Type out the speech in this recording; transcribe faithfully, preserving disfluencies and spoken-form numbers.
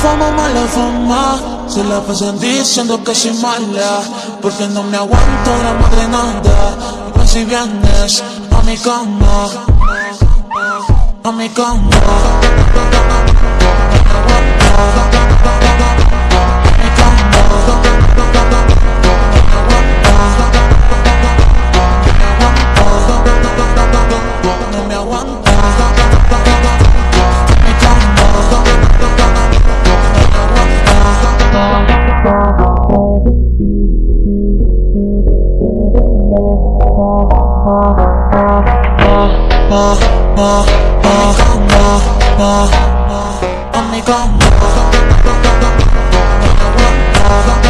fama, mala fama. Se la pasan diciendo que soy mala, porque no me aguanto la madre nada. Pues si vienes a mi cama, a mi cama, no me aguanto. Ma, ma, ma, ma, ma, ma, ma, ma,